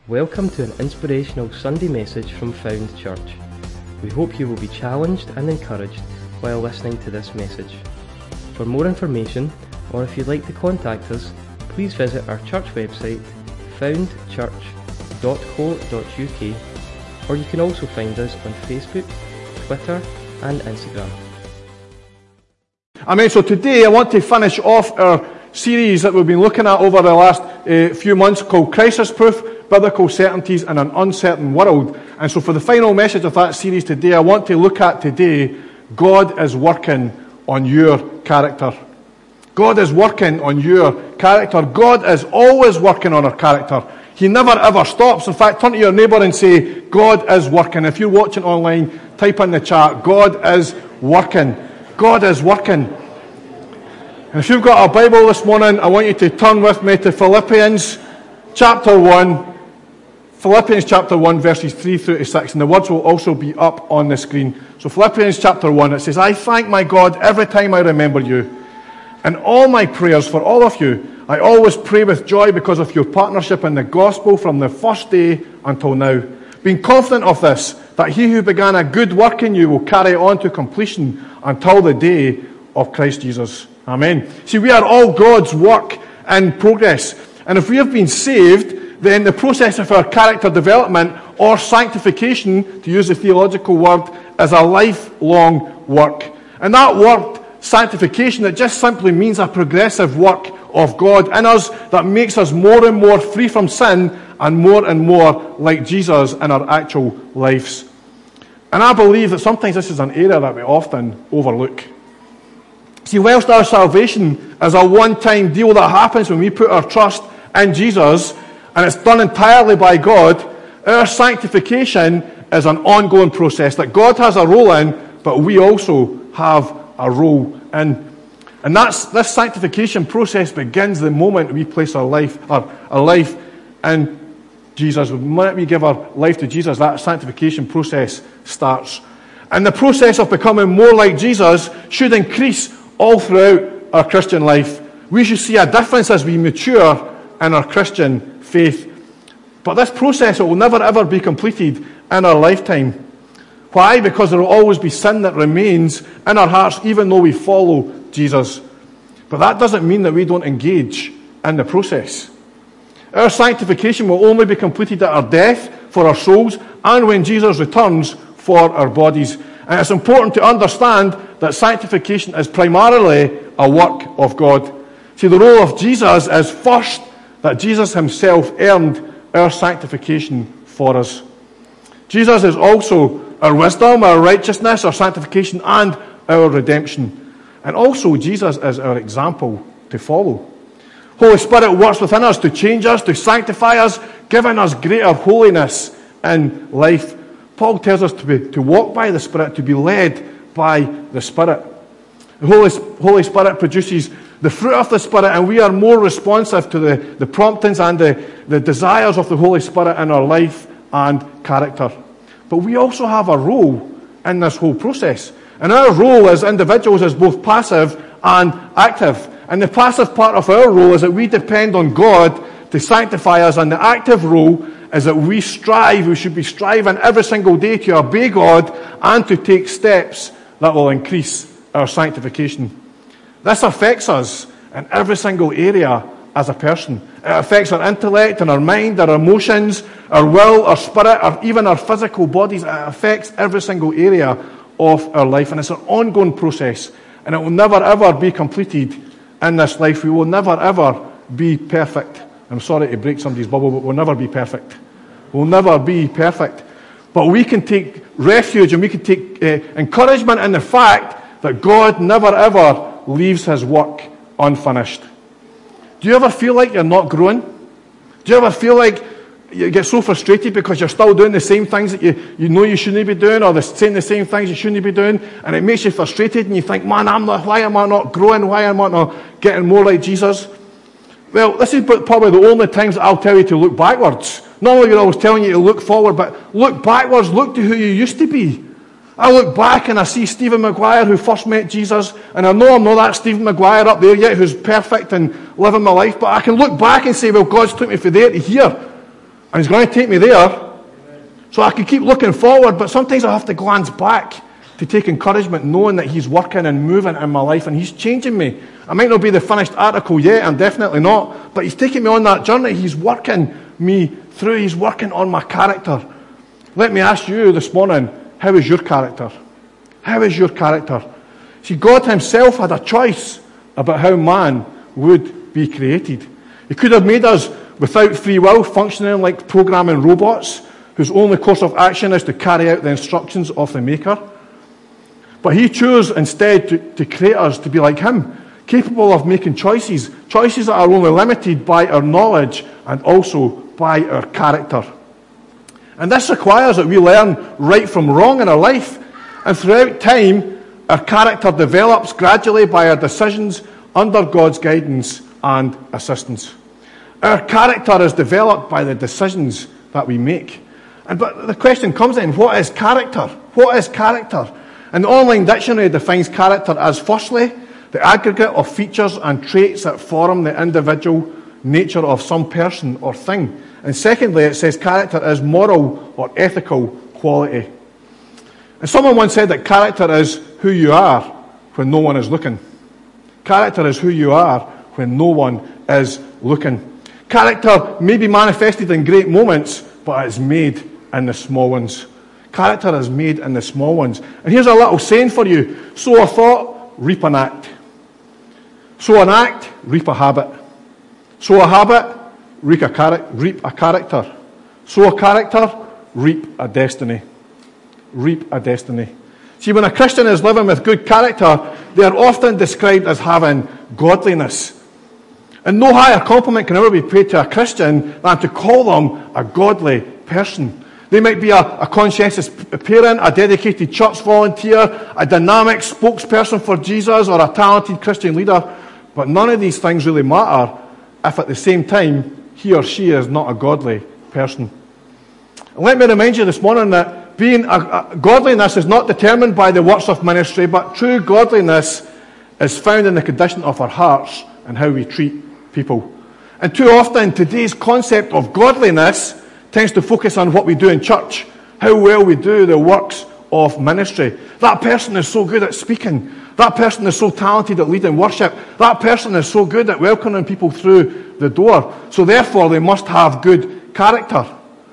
Welcome to an inspirational Sunday message from Found Church. We hope you will be challenged and encouraged while listening to this message. For more information, or if you'd like to contact us, please visit our church website, foundchurch.co.uk, or you can also find us on Facebook, Twitter and Instagram. Amen. So today I want to finish off our series that we've been looking at over the last few months called Crisis Proof, Biblical Certainties in an Uncertain World. And so for the final message of that series today, I want to look at today, God is working on your character. God is working on your character. God is always working on our character. He never ever stops. In fact, turn to your neighbour and say, God is working. If you're watching online, type in the chat, God is working. God is working. And if you've got a Bible this morning, I want you to turn with me to Philippians chapter 1. Philippians chapter 1, verses 3 through to 6. And the words will also be up on the screen. So Philippians chapter 1, it says, I thank my God every time I remember you. In all my prayers for all of you, I always pray with joy because of your partnership in the gospel from the first day until now. Being confident of this, that he who began a good work in you will carry it on to completion until the day of Christ Jesus. Amen. See, we are all God's work in progress. And if we have been saved, then the process of our character development or sanctification, to use the theological word, is a lifelong work. And that word, sanctification, it just simply means a progressive work of God in us that makes us more and more free from sin and more like Jesus in our actual lives. And I believe that sometimes this is an area that we often overlook. See, whilst our salvation is a one-time deal that happens when we put our trust in Jesus, and it's done entirely by God, our sanctification is an ongoing process that God has a role in, but we also have a role in. And this sanctification process begins the moment we place our life in Jesus. The moment we give our life to Jesus, that sanctification process starts. And the process of becoming more like Jesus should increase all throughout our Christian life. We should see a difference as we mature in our Christian faith. But this process will never ever be completed in our lifetime. Why? Because there will always be sin that remains in our hearts even though we follow Jesus. But that doesn't mean that we don't engage in the process. Our sanctification will only be completed at our death for our souls and when Jesus returns for our bodies. And it's important to understand that sanctification is primarily a work of God. See, the role of Jesus is first that Jesus himself earned our sanctification for us. Jesus is also our wisdom, our righteousness, our sanctification, and our redemption. And also, Jesus is our example to follow. Holy Spirit works within us to change us, to sanctify us, giving us greater holiness in life. Paul tells us to walk by the Spirit, to be led by the Spirit. The Holy Spirit produces the fruit of the Spirit, and we are more responsive to the promptings and the desires of the Holy Spirit in our life and character. But we also have a role in this whole process. And our role as individuals is both passive and active. And the passive part of our role is that we depend on God to sanctify us, and the active role is that we should be striving every single day to obey God and to take steps that will increase our sanctification. This affects us in every single area as a person. It affects our intellect and our mind, our emotions, our will, our spirit, or even our physical bodies. It affects every single area of our life. And it's an ongoing process. And it will never ever be completed in this life. We will never ever be perfect. I'm sorry to break somebody's bubble, but we'll never be perfect. We'll never be perfect. But we can take refuge and we can take encouragement in the fact that God never ever leaves his work unfinished. Do you ever feel like you're not growing? Do you ever feel like you get so frustrated because you're still doing the same things that you know you shouldn't be doing, or saying the same things you shouldn't be doing, and it makes you frustrated and you think, man, why am I not growing? Why am I not getting more like Jesus? Well, this is probably the only times that I'll tell you to look backwards. Normally you're always telling you to look forward, but look backwards, look to who you used to be. I look back and I see Stephen Maguire who first met Jesus, and I know I'm not that Stephen Maguire up there yet who's perfect and living my life, but I can look back and say, well, God's took me from there to here. And he's going to take me there. So I can keep looking forward, but sometimes I have to glance back to take encouragement, knowing that he's working and moving in my life and he's changing me. I might not be the finished article yet, I'm definitely not, but he's taking me on that journey. He's working me through. He's working on my character. Let me ask you this morning, how is your character? How is your character? See, God himself had a choice about how man would be created. He could have made us without free will, functioning like programming robots, whose only course of action is to carry out the instructions of the Maker. But he chose instead to create us to be like him, capable of making choices that are only limited by our knowledge and also by our character. And this requires that we learn right from wrong in our life, and throughout time, our character develops gradually by our decisions under God's guidance and assistance. Our character is developed by the decisions that we make. But the question comes then, what is character? What is character? And the online dictionary defines character as, firstly, the aggregate of features and traits that form the individual nature of some person or thing. And secondly, it says character is moral or ethical quality. And someone once said that character is who you are when no one is looking. Character is who you are when no one is looking. Character may be manifested in great moments, but it's made in the small ones. Character is made in the small ones. And here's a little saying for you. Sow a thought, reap an act. Sow an act, reap a habit. Sow a habit, reap a character. Sow a character, reap a destiny. Reap a destiny. See, when a Christian is living with good character, they are often described as having godliness. And no higher compliment can ever be paid to a Christian than to call them a godly person. They might be a conscientious parent, a dedicated church volunteer, a dynamic spokesperson for Jesus, or a talented Christian leader. But none of these things really matter if at the same time he or she is not a godly person. And let me remind you this morning that being godliness is not determined by the works of ministry, but true godliness is found in the condition of our hearts and how we treat people. And too often today's concept of godliness tends to focus on what we do in church, how well we do the works of ministry. That person is so good at speaking. That person is so talented at leading worship. That person is so good at welcoming people through the door. So therefore, they must have good character.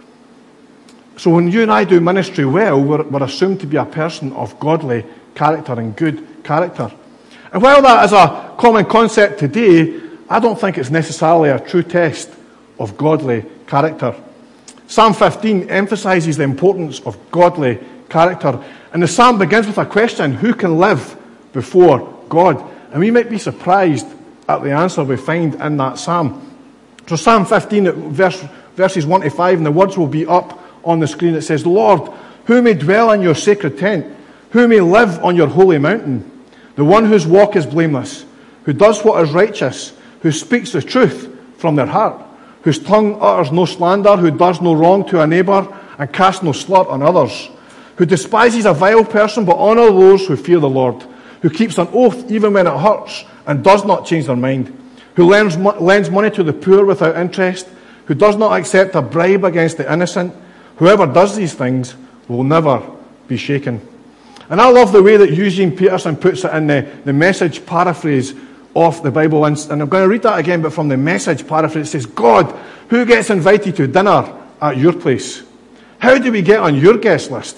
So when you and I do ministry well, we're assumed to be a person of godly character and good character. And while that is a common concept today, I don't think it's necessarily a true test of godly character. Psalm 15 emphasizes the importance of godly character. And the psalm begins with a question: who can live before God? And we might be surprised at the answer we find in that psalm. So Psalm 15, verses 1 to 5, and the words will be up on the screen. It says, Lord, who may dwell in your sacred tent? Who may live on your holy mountain? The one whose walk is blameless, who does what is righteous, who speaks the truth from their heart, whose tongue utters no slander, who does no wrong to a neighbour and casts no slur on others, who despises a vile person but honours those who fear the Lord, who keeps an oath even when it hurts and does not change their mind, who lends money to the poor without interest, who does not accept a bribe against the innocent. Whoever does these things will never be shaken. And I love the way that Eugene Peterson puts it in the Message paraphrase of the Bible. And I'm going to read that again, but from the Message paraphrase. It says, God, who gets invited to dinner at your place? How do we get on your guest list?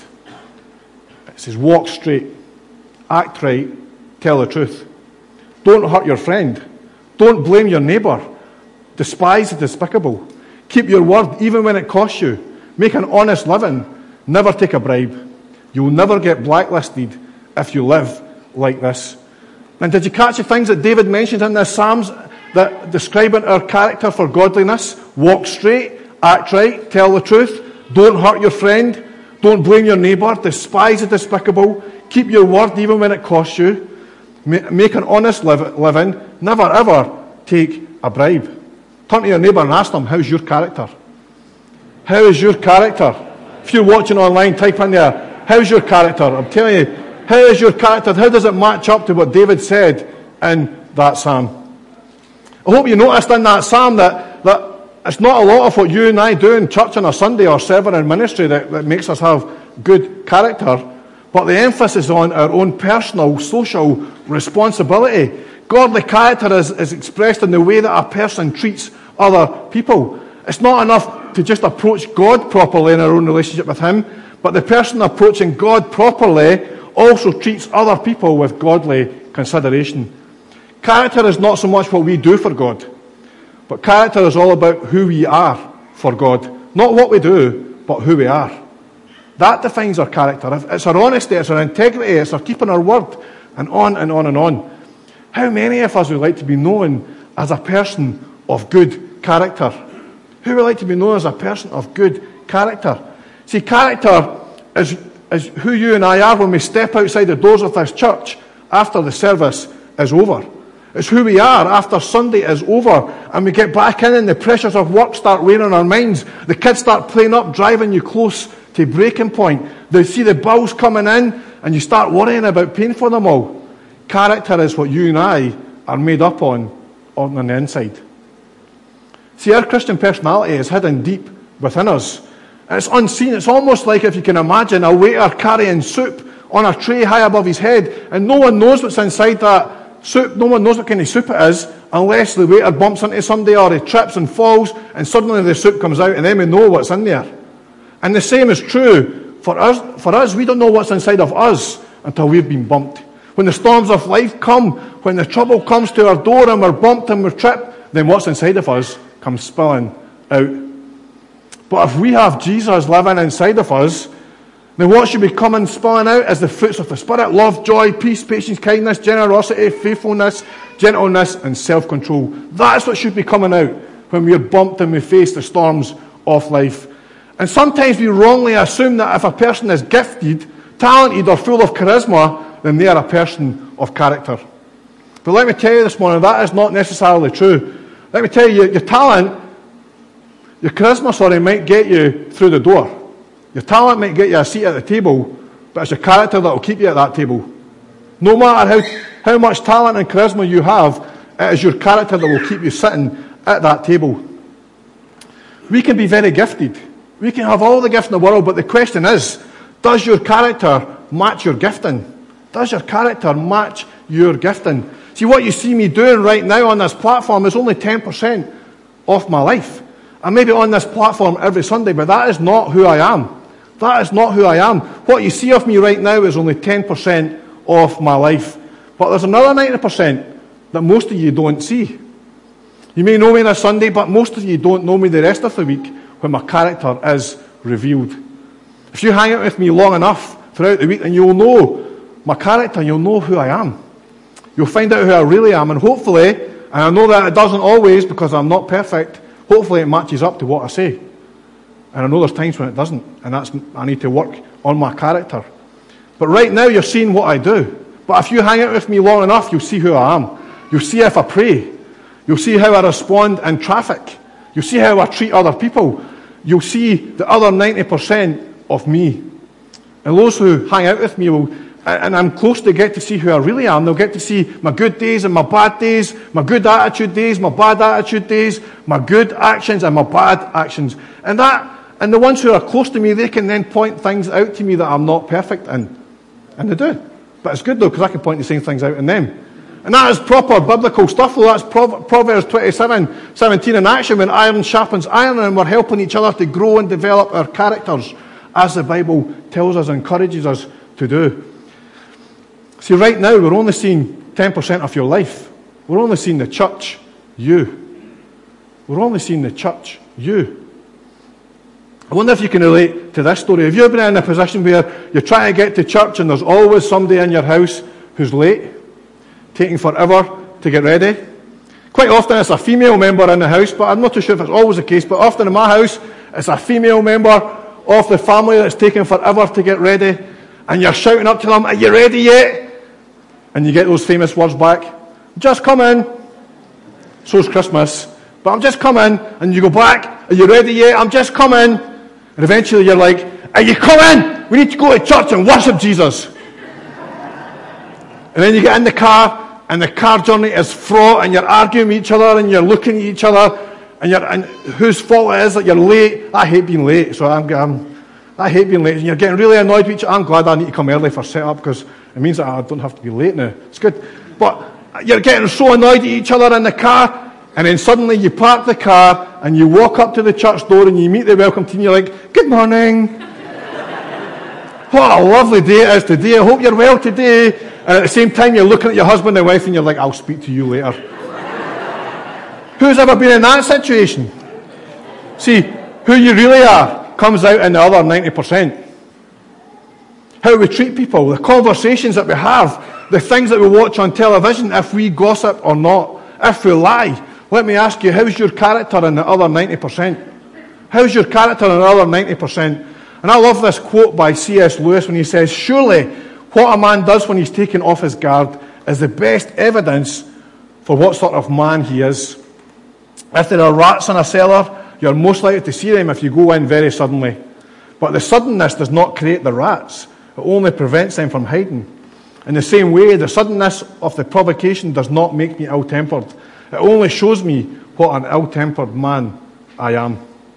It says, walk straight, act right, tell the truth. Don't hurt your friend. Don't blame your neighbour. Despise the despicable. Keep your word even when it costs you. Make an honest living. Never take a bribe. You'll never get blacklisted if you live like this. And did you catch the things that David mentions in the Psalms that describing our character for godliness? Walk straight, act right, tell the truth, don't hurt your friend, don't blame your neighbour, despise the despicable, keep your word even when it costs you, make an honest living, never ever take a bribe. Turn to your neighbour and ask them, how's your character? How is your character? If you're watching online, type in there, how's your character? I'm telling you, how is your character? How does it match up to what David said in that psalm? I hope you noticed in that psalm that it's not a lot of what you and I do in church on a Sunday or serving in ministry that makes us have good character, but the emphasis on our own personal, social responsibility. Godly character is expressed in the way that a person treats other people. It's not enough to just approach God properly in our own relationship with Him, but the person approaching God properly also treats other people with godly consideration. Character is not so much what we do for God, but character is all about who we are for God. Not what we do, but who we are. That defines our character. It's our honesty, it's our integrity, it's our keeping our word, and on and on and on. How many of us would like to be known as a person of good character? Who would like to be known as a person of good character? See, character is who you and I are when we step outside the doors of this church after the service is over. It's who we are after Sunday is over and we get back in and the pressures of work start weighing on our minds. The kids start playing up, driving you close to breaking point. They see the bills coming in and you start worrying about paying for them all. Character is what you and I are made up on the inside. See, our Christian personality is hidden deep within us. And it's unseen. It's almost like, if you can imagine, a waiter carrying soup on a tray high above his head, and no one knows what's inside that soup. No one knows what kind of soup it is unless the waiter bumps into somebody or he trips and falls, and suddenly the soup comes out, and then we know what's in there. And the same is true for us. For us, we don't know what's inside of us until we've been bumped. When the storms of life come, when the trouble comes to our door and we're bumped and we're tripped, then what's inside of us comes spilling out. But if we have Jesus living inside of us, then what should be coming spilling out is the fruits of the Spirit: love, joy, peace, patience, kindness, generosity, faithfulness, gentleness, and self-control. That's what should be coming out when we're bumped and we face the storms of life. And sometimes we wrongly assume that if a person is gifted, talented, or full of charisma, then they are a person of character. But let me tell you this morning, that is not necessarily true. Let me tell you, your talent, your charisma, might get you through the door. Your talent might get you a seat at the table, but it's your character that will keep you at that table. No matter how much talent and charisma you have, it is your character that will keep you sitting at that table. We can be very gifted. We can have all the gifts in the world, but the question is, does your character match your gifting? Does your character match your gifting? See, what you see me doing right now on this platform is only 10% of my life. I may be on this platform every Sunday, but that is not who I am. That is not who I am. What you see of me right now is only 10% of my life. But there's another 90% that most of you don't see. You may know me on a Sunday, but most of you don't know me the rest of the week when my character is revealed. If you hang out with me long enough throughout the week, then you'll know my character, you'll know who I am. You'll find out who I really am, and hopefully, and I know that it doesn't always because I'm not perfect, hopefully it matches up to what I say. And I know there's times when it doesn't, and I need to work on my character. But right now you're seeing what I do. But if you hang out with me long enough, you'll see who I am. You'll see if I pray. You'll see how I respond in traffic. You'll see how I treat other people. You'll see the other 90% of me. And those who hang out with me will, and I'm close to get to see who I really am. They'll get to see my good days and my bad days, my good attitude days, my bad attitude days, my good actions and my bad actions. And the ones who are close to me, they can then point things out to me that I'm not perfect in. And they do. But it's good though, because I can point the same things out in them. And that is proper biblical stuff though. That's Proverbs 27:17 in action, when iron sharpens iron, and we're helping each other to grow and develop our characters, as the Bible tells us and encourages us to do. See, right now, we're only seeing 10% of your life. We're only seeing the church, you. We're only seeing the church, you. I wonder if you can relate to this story. Have you ever been in a position where you're trying to get to church and there's always somebody in your house who's late, taking forever to get ready? Quite often it's a female member in the house, but I'm not too sure if it's always the case, but often in my house, it's a female member of the family that's taking forever to get ready, and you're shouting up to them, "Are you ready yet?" And you get those famous words back, "Just come in." So's Christmas. "But I'm just coming." And you go back, "Are you ready yet?" "I'm just coming." And eventually you're like, "Are you coming? We need to go to church and worship Jesus." And then you get in the car, and the car journey is fraught, and you're arguing with each other, and you're looking at each other, and whose fault it is that you're late. I hate being late, so I hate being late. And you're getting really annoyed with each other. I'm glad I need to come early for set-up because it means that I don't have to be late now. It's good. But you're getting so annoyed at each other in the car, and then suddenly you park the car and you walk up to the church door and you meet the welcome team. You're like, good morning. What a lovely day it is today. I hope you're well today. And at the same time, you're looking at your husband and wife and you're like, I'll speak to you later. Who's ever been in that situation? See, who you really are comes out in the other 90%. How we treat people, the conversations that we have, the things that we watch on television, if we gossip or not, if we lie. Let me ask you, how's your character in the other 90%? How's your character in the other 90%? And I love this quote by C.S. Lewis when he says, surely what a man does when he's taken off his guard is the best evidence for what sort of man he is. If there are rats in a cellar, you're most likely to see them if you go in very suddenly. But the suddenness does not create the rats. It only prevents them from hiding. In the same way, the suddenness of the provocation does not make me ill-tempered. It only shows me what an ill-tempered man I am.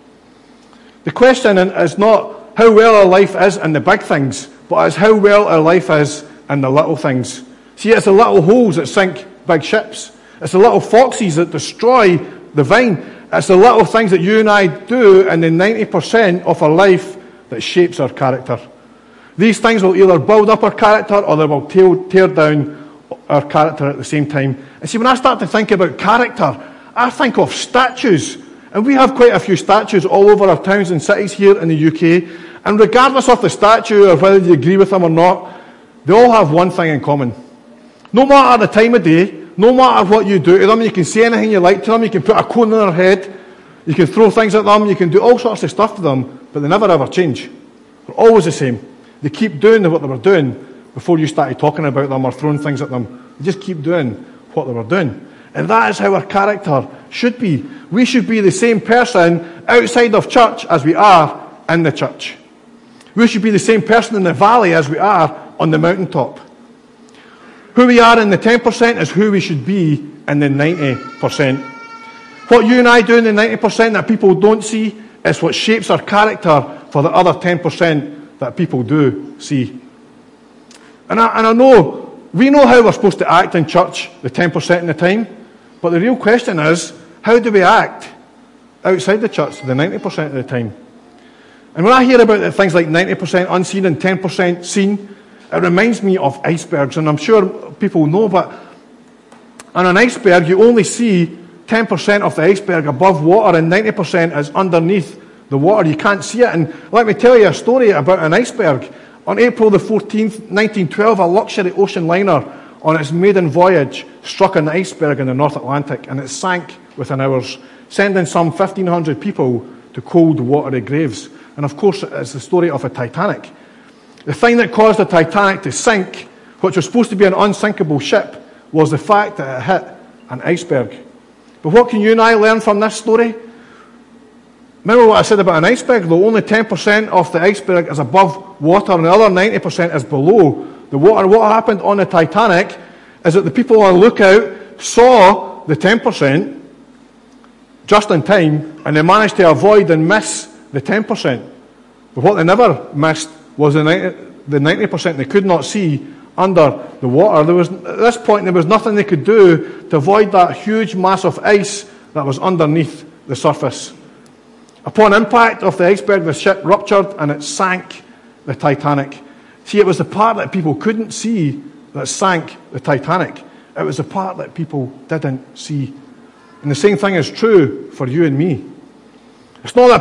The question is not how well our life is in the big things, but it's how well our life is in the little things. See, it's the little holes that sink big ships. It's the little foxes that destroy the vine. It's the little things that you and I do in the 90% of our life that shapes our character. These things will either build up our character or they will tear down our character at the same time. And see, when I start to think about character, I think of statues. And we have quite a few statues all over our towns and cities here in the UK. And regardless of the statue or whether you agree with them or not, they all have one thing in common. No matter the time of day, no matter what you do to them, you can say anything you like to them, you can put a cone on their head, you can throw things at them, you can do all sorts of stuff to them, but they never ever change. They're always the same. They keep doing what they were doing before you started talking about them or throwing things at them. They just keep doing what they were doing. And that is how our character should be. We should be the same person outside of church as we are in the church. We should be the same person in the valley as we are on the mountaintop. Who we are in the 10% is who we should be in the 90%. What you and I do in the 90% that people don't see is what shapes our character for the other 10% that people do see. And I know, we know how we're supposed to act in church the 10% of the time, but the real question is, how do we act outside the church the 90% of the time? And when I hear about things like 90% unseen and 10% seen, it reminds me of icebergs. And I'm sure people know, but on an iceberg, you only see 10% of the iceberg above water and 90% is underneath the water. You can't see it. And let me tell you a story about an iceberg. On April the 14th, 1912, a luxury ocean liner on its maiden voyage struck an iceberg in the North Atlantic, and it sank within hours, sending some 1,500 people to cold, watery graves. And of course, it's the story of a Titanic. The thing that caused the Titanic to sink, which was supposed to be an unsinkable ship, was the fact that it hit an iceberg. But what can you and I learn from this story? Remember what I said about an iceberg, though? Only 10% of the iceberg is above water and the other 90% is below the water. What happened on the Titanic is that the people on lookout saw the 10% just in time, and they managed to avoid and miss the 10%. But what they never missed was the 90% they could not see under the water. At this point, there was nothing they could do to avoid that huge mass of ice that was underneath the surface. Upon impact of the iceberg, the ship ruptured and it sank the Titanic. See, it was the part that people couldn't see that sank the Titanic. It was the part that people didn't see. And the same thing is true for you and me. It's not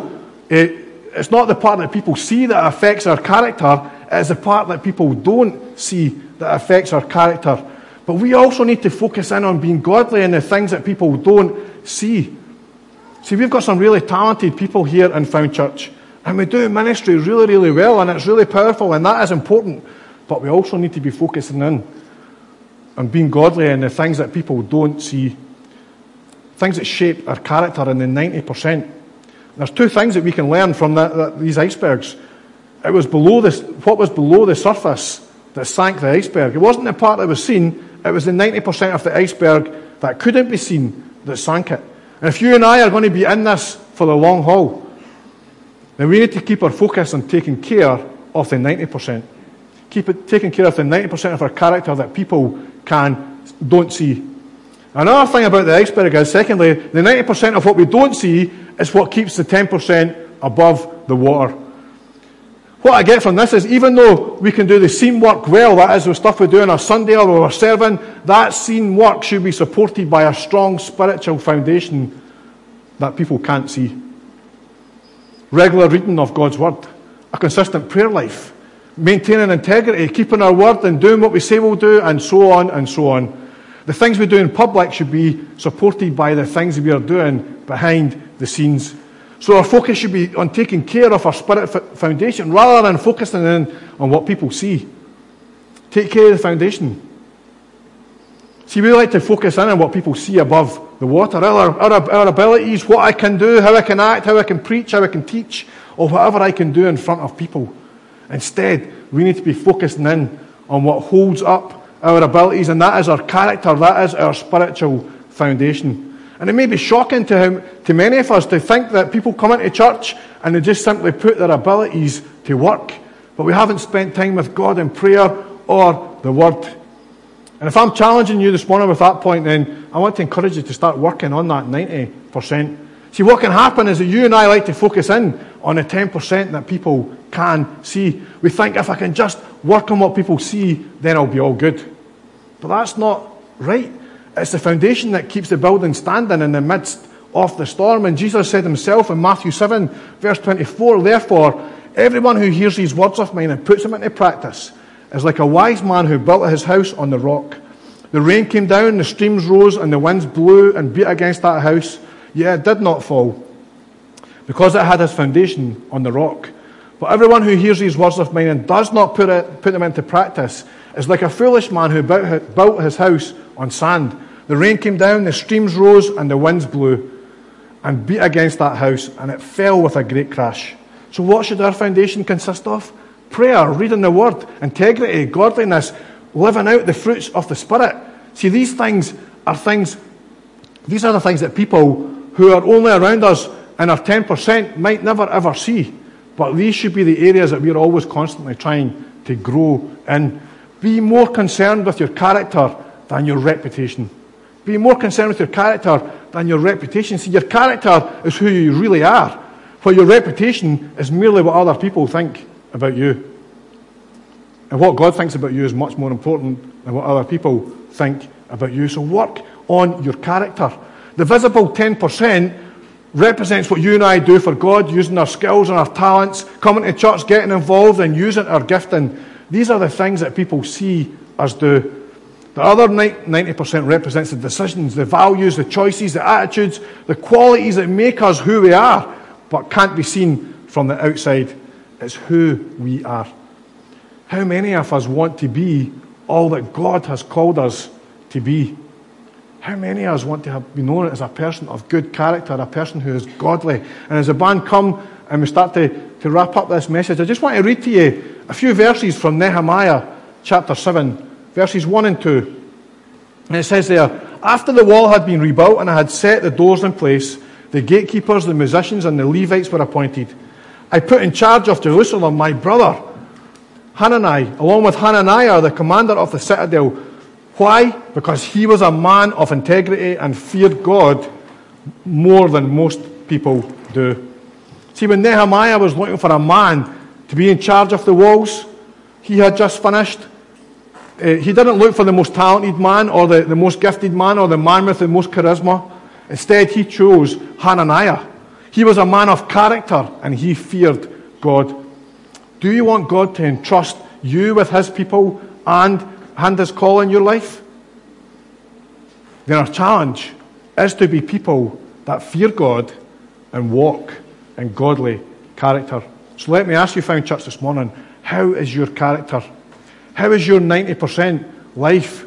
the part that people see that affects our character. It's the part that people don't see that affects our character. But we also need to focus in on being godly in the things that people don't see. See, we've got some really talented people here in Found Church, and we do ministry really, really well, and it's really powerful, and that is important. But we also need to be focusing in on being godly in the things that people don't see, things that shape our character in the 90%. There's two things that we can learn from these icebergs. It was what was below the surface that sank the iceberg. It wasn't the part that was seen, it was the 90% of the iceberg that couldn't be seen that sank it. And if you and I are going to be in this for the long haul, then we need to keep our focus on taking care of the 90%. Taking care of the 90% of our character that people don't see. Another thing about the iceberg is, secondly, the 90% of what we don't see is what keeps the 10% above the water. What I get from this is, even though we can do the scene work well, that is the stuff we do on a Sunday or when we're serving, that scene work should be supported by a strong spiritual foundation that people can't see. Regular reading of God's Word, a consistent prayer life, maintaining integrity, keeping our word and doing what we say we'll do, and so on and so on. The things we do in public should be supported by the things we are doing behind the scenes. So our focus should be on taking care of our spirit foundation rather than focusing in on what people see. Take care of the foundation. See, we like to focus in on what people see above the water. Our abilities, what I can do, how I can act, how I can preach, how I can teach, or whatever I can do in front of people. Instead, we need to be focusing in on what holds up our abilities, and that is our character, that is our spiritual foundation. And it may be shocking to many of us to think that people come into church and they just simply put their abilities to work, but we haven't spent time with God in prayer or the Word. And if I'm challenging you this morning with that point, then I want to encourage you to start working on that 90%. See, what can happen is that you and I like to focus in on the 10% that people can see. We think, if I can just work on what people see, then I'll be all good. But that's not right. It's the foundation that keeps the building standing in the midst of the storm. And Jesus said himself in Matthew 7, verse 24, "Therefore, everyone who hears these words of mine and puts them into practice is like a wise man who built his house on the rock. The rain came down, the streams rose, and the winds blew and beat against that house, yet it did not fall, because it had its foundation on the rock. But everyone who hears these words of mine and does not put them into practice is like a foolish man who built his house on sand. The rain came down, the streams rose, and the winds blew and beat against that house, and it fell with a great crash." So what should our foundation consist of? Prayer, reading the Word, integrity, godliness, living out the fruits of the Spirit. See, these are the things that people who are only around us and are 10% might never ever see. But these should be the areas that we are always constantly trying to grow in. Be more concerned with your character than your reputation. Be more concerned with your character than your reputation. See, your character is who you really are, while your reputation is merely what other people think about you. And what God thinks about you is much more important than what other people think about you. So work on your character. The visible 10% represents what you and I do for God, using our skills and our talents, coming to church, getting involved, and using our gifting. These are the things that people see us do. The other 90% represents the decisions, the values, the choices, the attitudes, the qualities that make us who we are, but can't be seen from the outside. It's who we are. How many of us want to be all that God has called us to be? How many of us want to be known as a person of good character, a person who is godly? And as the band come and we start to wrap up this message, I just want to read to you a few verses from Nehemiah chapter 7, verses 1 and 2. And it says there, "After the wall had been rebuilt and I had set the doors in place, the gatekeepers, the musicians, and the Levites were appointed. I put in charge of Jerusalem my brother Hanani, along with Hananiah, the commander of the citadel." Why? Because he was a man of integrity and feared God more than most people do. See, when Nehemiah was looking for a man to be in charge of the walls, he had just finished. He didn't look for the most talented man or the most gifted man or the man with the most charisma. Instead, he chose Hananiah. He was a man of character and he feared God. Do you want God to entrust you with his people and his call in your life? Then our challenge is to be people that fear God and walk in godly character. So let me ask you, Found Church, this morning, how is your character? How is your 90% life?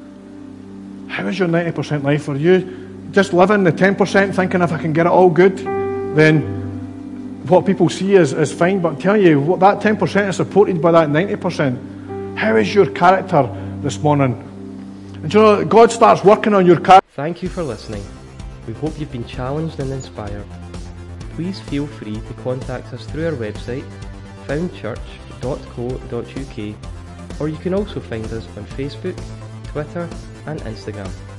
How is your 90% life? Are you just living the 10% thinking, if I can get it all good, then what people see is fine? But I'm telling you, what that 10% is supported by that 90%. How is your character this morning? And you know, God starts working on your character. Thank you for listening. We hope you've been challenged and inspired. Please feel free to contact us through our website, foundchurch.co.uk, or you can also find us on Facebook, Twitter and Instagram.